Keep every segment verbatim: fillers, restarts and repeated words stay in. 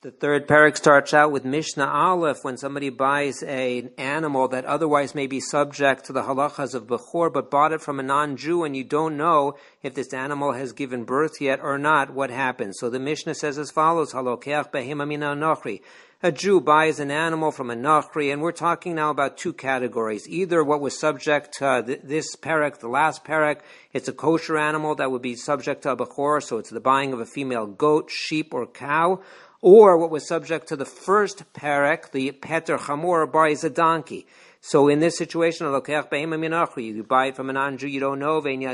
The third parak starts out with Mishnah Aleph. When somebody buys an animal that otherwise may be subject to the halachas of Bechor, but bought it from a non-Jew, and you don't know if this animal has given birth yet or not, what happens? So the Mishnah says as follows: Halokeach behema mina nochri. A Jew buys an animal from a Nachri, and we're talking now about two categories. Either what was subject to th- this parak, the last parak, it's a kosher animal that would be subject to a Bechor, so it's the buying of a female goat, sheep, or cow. Or what was subject to the first parak, the Peter Chamor, buys a donkey. So in this situation, you buy it from a non-Jew, you don't know, and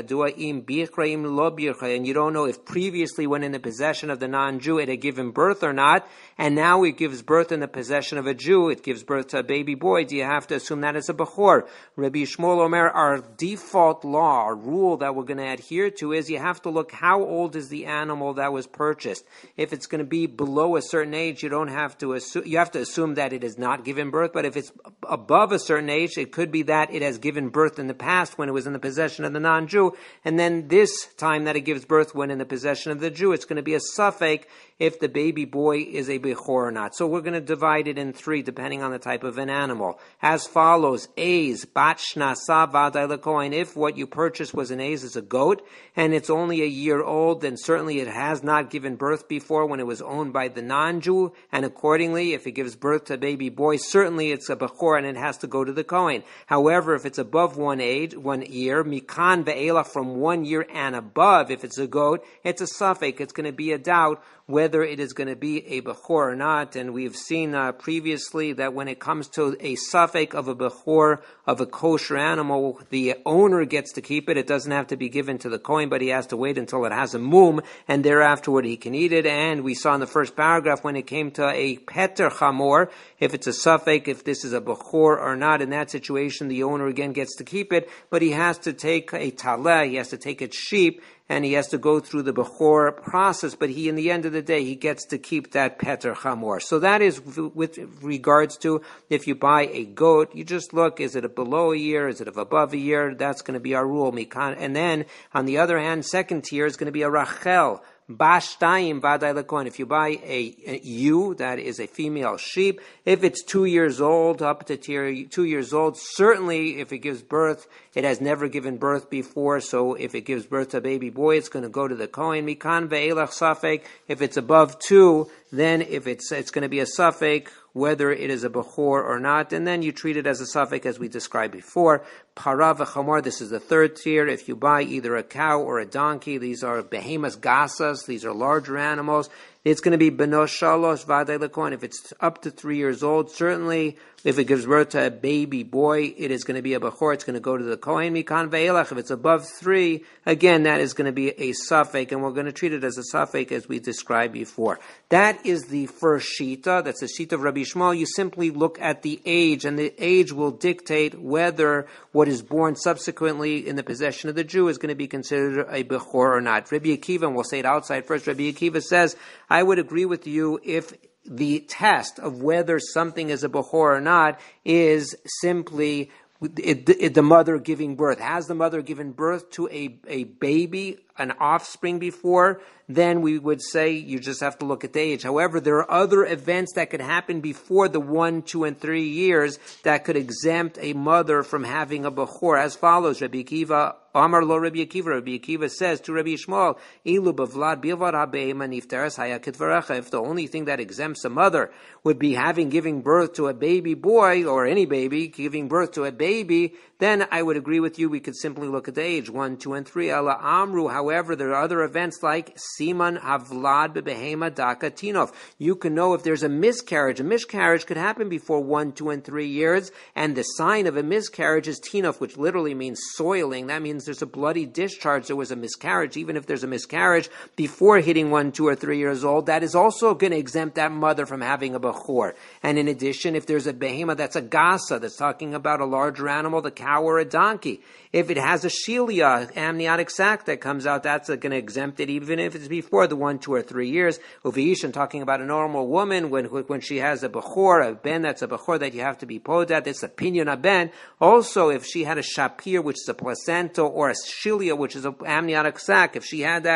you don't know if previously when in the possession of the non-Jew it had given birth or not, and now it gives birth in the possession of a Jew, it gives birth to a baby boy. Do you have to assume that it's a Bechor? Rabbi Shmuel Omer, our default law, our rule that we're going to adhere to is you have to look how old is the animal that was purchased. If it's going to be below a certain age, you don't have to assume, you have to assume that it has not given birth, but if it's above a certain age, it could be that it has given birth in the past when it was in the possession of the non-Jew, and then this time that it gives birth when in the possession of the Jew, it's going to be a suffix if the baby boy is a Bechor or not. So we're going to divide it in three depending on the type of an animal. As follows: A's, bat shnasa vaday lekohen. If what you purchased was an A's, is a goat, and it's only a year old, then certainly it has not given birth before when it was owned by the non-Jew, and accordingly, if it gives birth to a baby boy, certainly it's a Bechor and it has to go to the Kohen. However, if it's above one age, one year, mikan ve'elach, from one year and above, if it's a goat, it's a suffix. It's going to be a doubt whether it is going to be a Bechor or not. And we've seen uh, previously that when it comes to a suffix of a Bechor, of a kosher animal, the owner gets to keep it. It doesn't have to be given to the Kohen, but he has to wait until it has a mum, and thereafterward he can eat it. And we saw in the first paragraph when it came to a Peter Chamor, if it's a suffix, if this is a Bechor or not, in that situation the owner again gets to keep it, but he has to take a taleh, he has to take its sheep, and he has to go through the Bechor process, but he, in the end of the day, he gets to keep that Peter Chamor. So that is with regards to if you buy a goat, you just look, is it a below a year, is it above a year? That's going to be our rule. And then, on the other hand, second tier is going to be a Rachel. Bashtayim vaday lekohen. If you buy a, a ewe, that is a female sheep, if it's two years old, up to tier two years old, certainly if it gives birth, it has never given birth before, so if it gives birth to a baby boy, it's going to go to the Kohen. Mikan ve'elach safek. If it's above two, then if it's it's going to be a suffix, whether it is a Bechor or not, and then you treat it as a suffix as we described before. Para v'chamor, this is the third tier. If you buy either a cow or a donkey, these are behemoth gasas, these are larger animals, it's going to be beno shalosh vaday lekohen. If it's up to three years old, certainly if it gives birth to a baby boy, it is going to be a Bechor, it's going to go to the Kohen. Mikan ve'elach. If it's above three, again, that is going to be a suffix, and we're going to treat it as a suffix as we described before. That is the first shita, that's the shita of Rabbi Shmuel. You simply look at the age, and the age will dictate whether what is born subsequently in the possession of the Jew is going to be considered a Bechor or not. Rabbi Akiva, and we'll say it outside first, Rabbi Akiva says, I would agree with you if the test of whether something is a Bechor or not is simply it, it, the mother giving birth. Has the mother given birth to a, a baby, an offspring before? Then we would say you just have to look at the age. However, there are other events that could happen before the one, two, and three years that could exempt a mother from having a Bechor as follows. Rabbi Akiva, Amar lo Rabbi Akiva, Rabbi Akiva says to Rabbi Shmuel, Ilu bavlad bilvad habeima nifteres haya kitvarecha. If the only thing that exempts a mother would be having giving birth to a baby boy, or any baby, giving birth to a baby, then I would agree with you, we could simply look at the age, one, two, and three. Ala Amru, however, there are other events like Siman Havlad Bebehema Daka Tinov. You can know if there's a miscarriage. A miscarriage could happen before one, two, and three years, and the sign of a miscarriage is Tinov, which literally means soiling. That means there's a bloody discharge. There was a miscarriage. Even if there's a miscarriage before hitting one, two, or three years old, that is also going to exempt that mother from having a Bechor. And in addition, if there's a behema that's a gasa, that's talking about a larger animal, the cow or a donkey, if it has a shilia, amniotic sac that comes out, that's going to exempt it, even if it's before the one, two, or three years. Uviishan, talking about a normal woman, when when she has a Bechor, a ben that's a Bechor that you have to be podat, it's a pinyon a ben. Also, if she had a shapir, which is a placenta, or a shilia, which is an amniotic sac, if she had that,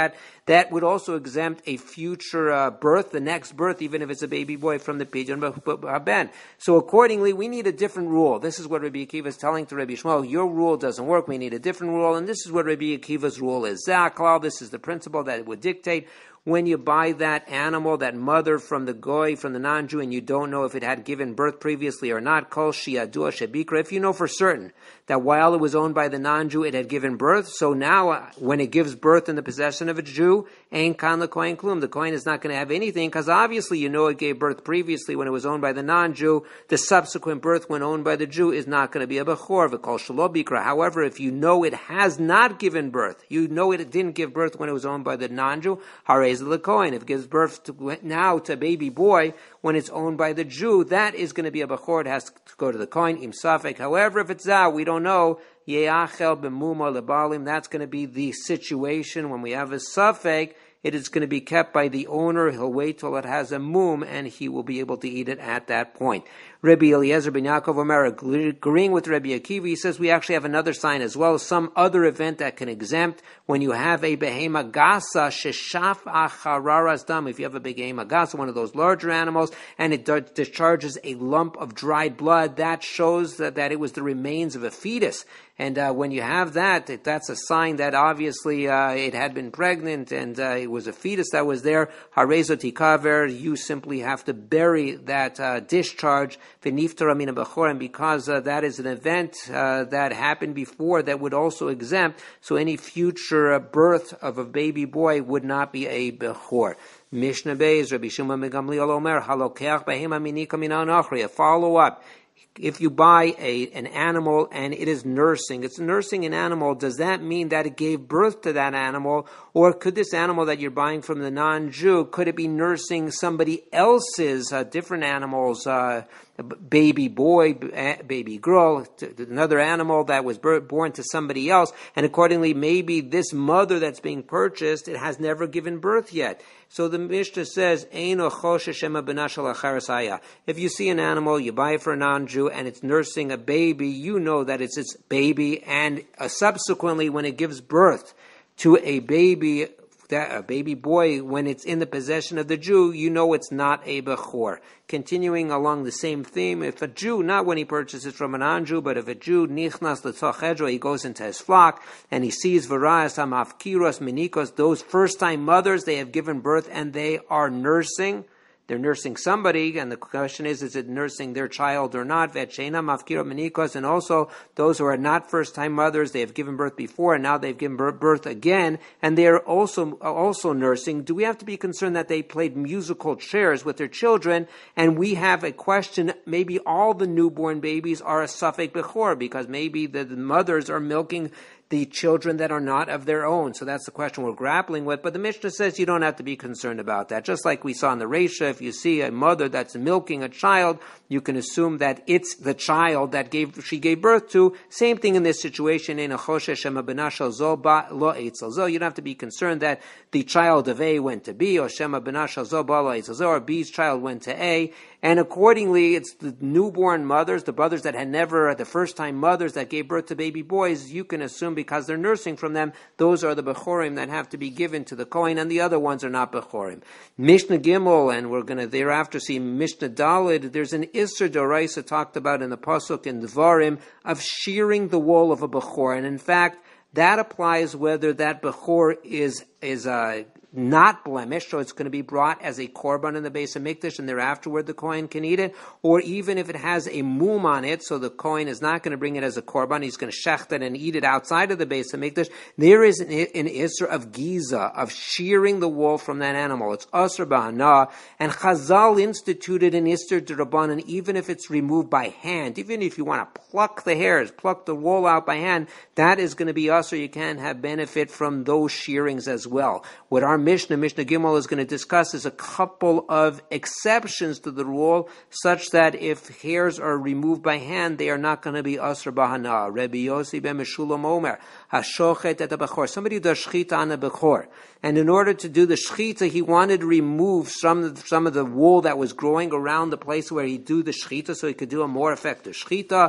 that would also exempt a future uh, birth, the next birth, even if it's a baby boy, from the pidyon ben. So accordingly, we need a different rule. This is what Rabbi Akiva is telling to Rabbi Shmuel. Your rule doesn't work. We need a different rule, and this is what Rabbi Akiva's rule is. Zaklal, this is the principle that it would dictate. When you buy that animal, that mother from the goy, from the non-Jew, and you don't know if it had given birth previously or not, kol shiadua shebikra, if you know for certain that while it was owned by the non-Jew, it had given birth, so now uh, when it gives birth in the possession of a Jew, ein kan lekohen klum, the kohen is not going to have anything, because obviously you know it gave birth previously when it was owned by the non-Jew. The subsequent birth when owned by the Jew is not going to be a bechor, v'kol shelo bikra. However, if you know it has not given birth, you know it didn't give birth when it was owned by the non-Jew, harei the Kohen. If it gives birth to, now to a baby boy when it's owned by the Jew, that is going to be a bechor. It has to go to the Kohen, im safek. However, if it's zah, we don't know, yeachel b'muma lebalim, that's going to be the situation when we have a safek. It is going to be kept by the owner. He'll wait till it has a mum, and he will be able to eat it at that point. Rabbi Eliezer ben Yaakov Omer, agreeing with Rabbi Akiva, he says we actually have another sign as well, some other event that can exempt when you have a behema gasa sheshaf achararas dam. If you have a behema gasa, one of those larger animals, and it discharges a lump of dried blood, that shows that, that it was the remains of a fetus. And uh, when you have that, it, that's a sign that obviously uh, it had been pregnant and uh, it was a fetus that was there. Harezo tikaver, you simply have to bury that uh, discharge. V'niftara min bechor, and because uh, that is an event uh, that happened before that would also exempt, so any future uh, birth of a baby boy would not be a bechor. Mishnah Beis, Rabbi Shimon ben Gamliel Omer, halokeach behema minika min anachri. A follow up. If you buy a an animal and it is nursing, it's nursing an animal, does that mean that it gave birth to that animal? Or could this animal that you're buying from the non-Jew, could it be nursing somebody else's, uh, different animals, uh, baby boy, baby girl, another animal that was born to somebody else, and accordingly maybe this mother that's being purchased, it has never given birth yet. So the Mishnah says, if you see an animal, you buy it for a non-Jew, and it's nursing a baby, you know that it's its baby, and uh, subsequently when it gives birth to a baby, that a baby boy, when it's in the possession of the Jew, you know it's not a bechor. Continuing along the same theme, if a Jew, not when he purchases from a non-Jew, but if a Jew nichnas l'tzachedro, he goes into his flock and he sees varayas hamafkiros minikos, those first-time mothers, they have given birth and they are nursing. They're nursing somebody, and the question is, is it nursing their child or not? And also, those who are not first-time mothers, they have given birth before, and now they've given birth again, and they are also also nursing. Do we have to be concerned that they played musical chairs with their children? And we have a question, maybe all the newborn babies are a safek bechor, because maybe the, the mothers are milking the children that are not of their own. So that's the question we're grappling with. But the Mishnah says you don't have to be concerned about that. Just like we saw in the Reisha, if you see a mother that's milking a child, you can assume that it's the child that gave she gave birth to. Same thing in this situation. In a choshesh shema benashal zo ba lo eitzel zo. You don't have to be concerned that the child of A went to B, or shema benashal zo ba lo eitzel zo, or B's child went to A. And accordingly, it's the newborn mothers, the brothers that had never, the first-time mothers that gave birth to baby boys, you can assume because they're nursing from them, those are the bechorim that have to be given to the Kohen, and the other ones are not bechorim. Mishnah Gimel, and we're going to thereafter see Mishnah Daled, there's an Isser Doraisa talked about in the Pasuk in Dvarim of shearing the wool of a bechor. And in fact, that applies whether that bechor is, is a, not blemished, so it's going to be brought as a korban in the Beis HaMikdash, and thereafterward the Kohen can eat it, or even if it has a mum on it, so the Kohen is not going to bring it as a korban, he's going to shecht it and eat it outside of the Beis HaMikdash, there is an, an Isser of Giza, of shearing the wool from that animal. It's Asr B'Hana, and Chazal instituted an Isser D'Rabbanan, even if it's removed by hand, even if you want to pluck the hairs, pluck the wool out by hand, that is going to be Asr. You can have benefit from those shearings as well. What our Mishnah, Mishnah Gimel is going to discuss is a couple of exceptions to the rule, such that if hairs are removed by hand, they are not going to be Asr B'Hana. Rabbi Yossi ben Meshulam Omer, Hashochet et Bechor. Somebody does shchita on a Bechor. And in order to do the shchita, he wanted to remove some, some of the wool that was growing around the place where he do the shchita, so he could do a more effective shchita.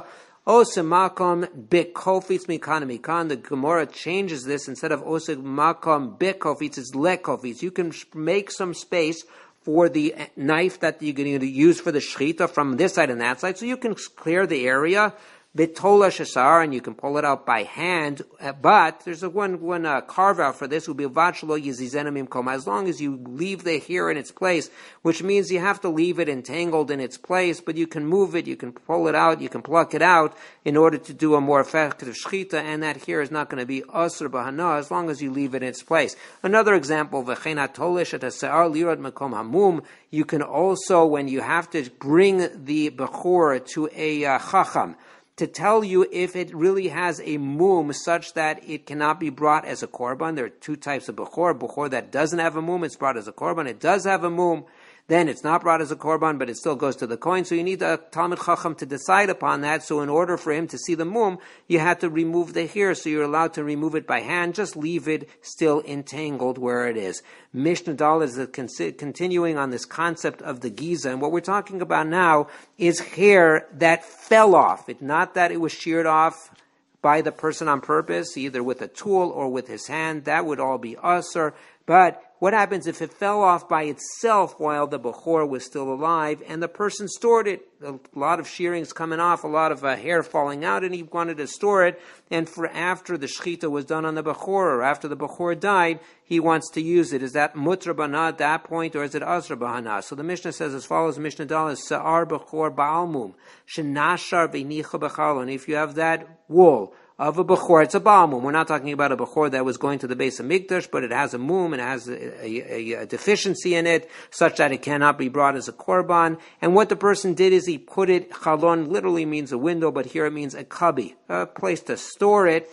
Ose makom bekofitz mikan mikan. The Gemara changes this. Instead of ose makom bekofitz, it's lekofitz. You can make some space for the knife that you're going to use for the shechita from this side and that side, so you can clear the area. Bitola shasar, and you can pull it out by hand, but there's a one one uh, carve out for this. Will be vachlo yizizenim koma. As long as you leave the hair in its place, which means you have to leave it entangled in its place, but you can move it, you can pull it out, you can pluck it out in order to do a more effective shechita, and that hair is not going to be asur bahana as long as you leave it in its place. Another example, v'chein hatolish et hase'ar lirad makom hamum. You can also, when you have to bring the bechor to a uh, chacham, to tell you if it really has a mum such that it cannot be brought as a korban. There are two types of bechor. Bechor that doesn't have a mum, it's brought as a korban. It does have a mum, then it's not brought as a korban, but it still goes to the kohen. So you need a Talmid Chacham to decide upon that. So in order for him to see the mum, you had to remove the hair. So you're allowed to remove it by hand. Just leave it still entangled where it is. Mishnah Dal is continuing on this concept of the giza. And what we're talking about now is hair that fell off. It's not that it was sheared off by the person on purpose, either with a tool or with his hand. That would all be usur. But what happens if it fell off by itself while the bechor was still alive and the person stored it? A lot of shearings coming off, a lot of uh, hair falling out, and he wanted to store it. And for after the shechita was done on the bechor, or after the bechor died, he wants to use it. Is that mutra b'hana at that point, or is it asra b'hana? So the Mishnah says as follows: Mishnah Dal is sa'ar bechor ba'almum shenashar v'nicha b'chalon. And if you have that wool of a bechor, it's a baal mum. We're not talking about a bechor that was going to the base of Mikdash, but it has a mum and it has a, a, a deficiency in it, such that it cannot be brought as a korban. And what the person did is he put it, chalon literally means a window, but here it means a kabi, a place to store it.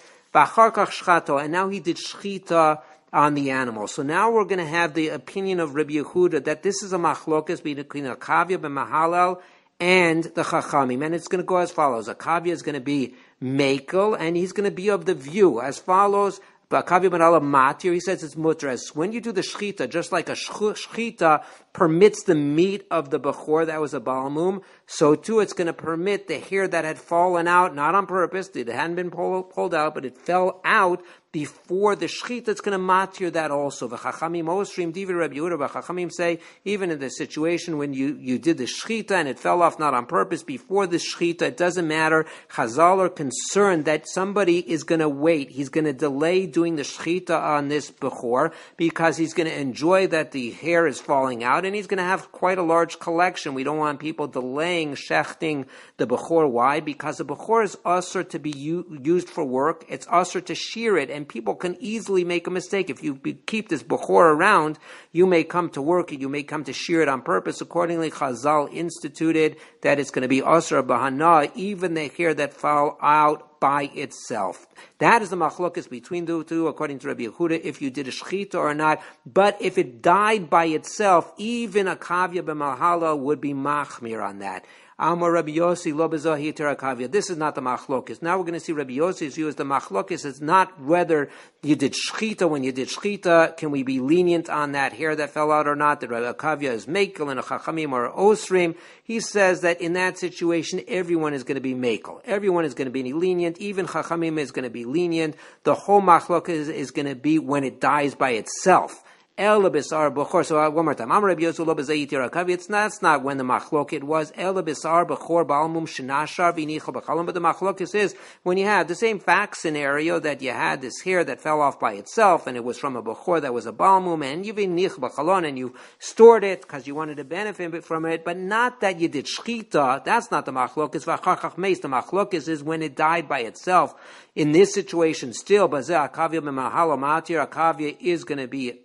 And now he did shchita on the animal. So now we're going to have the opinion of Rabbi Yehuda that this is a machlokes between a kavya ben mahalal and the chachamim, and it's going to go as follows. A kavya is going to be mekel, and he's going to be of the view as follows. Kavya ben ala matir, he says it's mutras. When you do the shechita, just like a shechita permits the meat of the bechor that was a balmum, so too it's going to permit the hair that had fallen out, not on purpose, it hadn't been pulled, pulled out, but it fell out before the shechita, it's going to matir that also. V'chachamim osrim divi Rabbi Yehuda. V'chachamim say, even in the situation when you, you did the shechita and it fell off not on purpose, before the shechita, it doesn't matter. Chazal are concerned that somebody is going to wait. He's going to delay doing the shechita on this bechor because he's going to enjoy that the hair is falling out, and he's going to have quite a large collection. We don't want people delaying shechting the bechor. Why? Because the bechor is usher to be u- used for work. It's usher to shear it, and people can easily make a mistake. If you be, keep this bechor around, you may come to work it, you may come to shear it on purpose. Accordingly, Chazal instituted that it's going to be usher bahana, even the hair that fell out by itself. That is the machlokes between the two, according to Rabbi Yehuda, if you did a shechita or not. But if it died by itself, even a kavya b'mahala would be machmir on that. Amar Rabbi Yossi lo bezahi terakavya. This is not the machlokes. Now we're going to see Rabbi Yossi's view as the machlokes. It's not whether you did shchita. When you did shchita, can we be lenient on that hair that fell out or not? That Rabbi Kavya is mekel and a chachamim or osrim. He says that in that situation, everyone is going to be mekel. Everyone is going to be lenient. Even chachamim is going to be lenient. The whole machlokes is, is going to be when it dies by itself. El besar bechor. So uh, one more time. Amar Rabbi Yossi lo bezayit yarakavi. It's not. It's not when the machlokes was el besar bechor balmum shenashar v'nicha b'chalon. But the machlokes is when you had the same fact scenario that you had this hair that fell off by itself, and it was from a bechor that was a balmum, and you v'nich b'chalon, and you stored it because you wanted to benefit from it, but not that you did shchita. That's not the machlokes. V'achachach meis. The machlokes is when it died by itself. In this situation, still, bazeh akavya b'mahalo matir. Akavya is going to be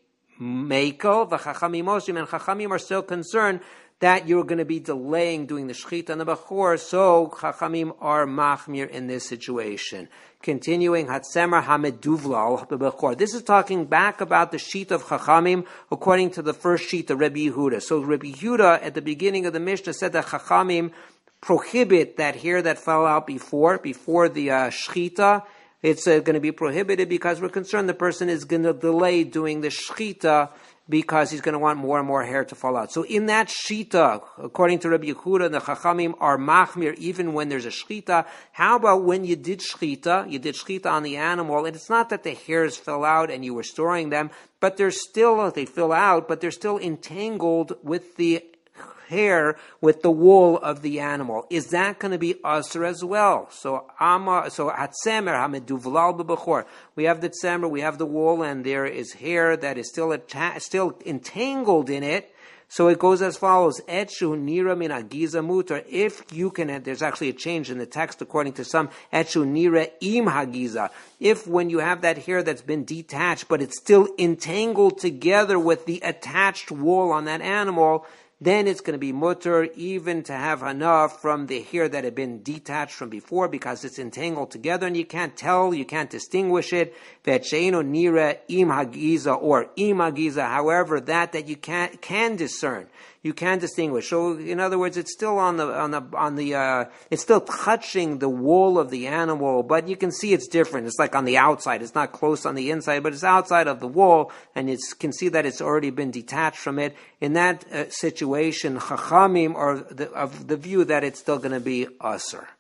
mekel. V'chachamim osim, and chachamim are still concerned that you're going to be delaying doing the shechita and the bechor, so chachamim are machmir in this situation. Continuing, hatzemer hameduvla bechor. This is talking back about the sheet of chachamim according to the first sheet of Rabbi Yehuda. So Rabbi Yehuda at the beginning of the Mishnah said that chachamim prohibit that hair that fell out before before the uh, shechita. It's uh, going to be prohibited because we're concerned the person is going to delay doing the shechita because he's going to want more and more hair to fall out. So in that shita, according to Rabbi Yehuda, the Chachamim are machmir even when there's a shchita. How about when you did shchita, you did shchita on the animal, and it's not that the hairs fell out and you were storing them, but they're still, they fill out, but they're still entangled with the hair, with the wool of the animal. Is that going to be usher as well? So, ama, so atzemer hameduvlal b'bechor. We have the tzemer, we have the wool, and there is hair that is still atta- still entangled in it. So it goes as follows: Etshu nira min hagiza mutar. If you can, there's actually a change in the text according to some. Etshu nira im hagiza. If when you have that hair that's been detached, but it's still entangled together with the attached wool on that animal, then it's going to be mutter even to have enough from the hair that had been detached from before, because it's entangled together and you can't tell, you can't distinguish it. Ve'cheino nira im hagiza or im hagiza. However, that that you can can discern, you can distinguish. So, in other words, it's still on the on the on the uh, it's still touching the wool of the animal, but you can see it's different. It's like on the outside. It's not close on the inside, but it's outside of the wool, and you can see that it's already been detached from it. In that uh, situation, Chachamim are the, of the view that it's still going to be usher.